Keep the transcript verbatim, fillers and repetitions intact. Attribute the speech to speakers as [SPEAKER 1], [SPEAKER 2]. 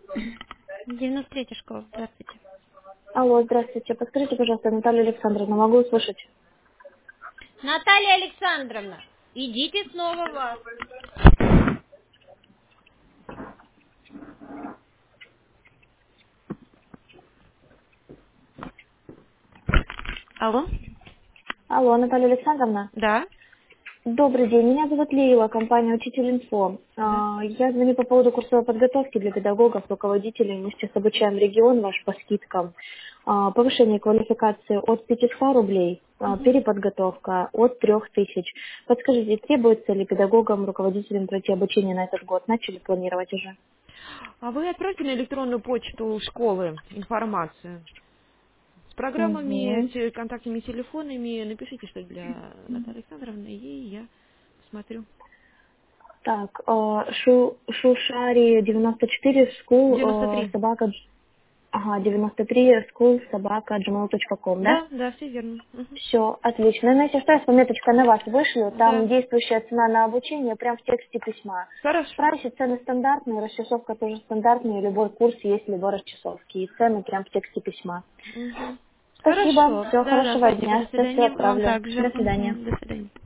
[SPEAKER 1] девяносто третья школа, здравствуйте.
[SPEAKER 2] Алло, здравствуйте. Подскажите, пожалуйста, Наталья Александровна, могу услышать?
[SPEAKER 1] Наталья Александровна, идите снова в вас. Алло?
[SPEAKER 2] Алло, Наталья Александровна.
[SPEAKER 1] Да?
[SPEAKER 2] Добрый день, меня зовут Лила, компания Учитель Инфо.
[SPEAKER 1] Да.
[SPEAKER 2] А, Я звоню по поводу курсовой подготовки для педагогов, руководителей. Мы сейчас обучаем регион ваш по скидкам. А, Повышение квалификации от пятисот рублей, а,
[SPEAKER 1] Мгм.
[SPEAKER 2] переподготовка от трёх тысяч. Подскажите, требуется ли педагогам, руководителям пройти обучение на этот год? Начали планировать уже?
[SPEAKER 1] А вы отправьте на электронную почту школы информацию с программами,
[SPEAKER 2] Угу.
[SPEAKER 1] с контактными телефонами. Напишите, что для Натальи Александровны, и я посмотрю.
[SPEAKER 2] Так, э, Шу, Шушари девяносто четыре,
[SPEAKER 1] девяносто
[SPEAKER 2] school, э,
[SPEAKER 1] три.
[SPEAKER 2] собака, дж- ага, девяносто три, school, собака, gmail точка ком, да?
[SPEAKER 1] Да, да, все верно. Мгм.
[SPEAKER 2] Все, отлично. Ну, если что, я с пометочкой на вас вышлю, там
[SPEAKER 1] Да.
[SPEAKER 2] действующая цена на обучение прям в тексте письма. В
[SPEAKER 1] Хорошо.
[SPEAKER 2] прайсе цены стандартные, расчесовка тоже стандартная, любой курс есть любой расчесовки, и цены прям в тексте письма.
[SPEAKER 1] Мгм.
[SPEAKER 2] Спасибо,
[SPEAKER 1] Хорошо.
[SPEAKER 2] всего
[SPEAKER 1] Да, да,
[SPEAKER 2] хорошего
[SPEAKER 1] спасибо. До
[SPEAKER 2] дня, сейчас все
[SPEAKER 1] свидания. Вам
[SPEAKER 2] отправлю.
[SPEAKER 1] также.
[SPEAKER 2] До свидания.
[SPEAKER 1] Мгм. До свидания.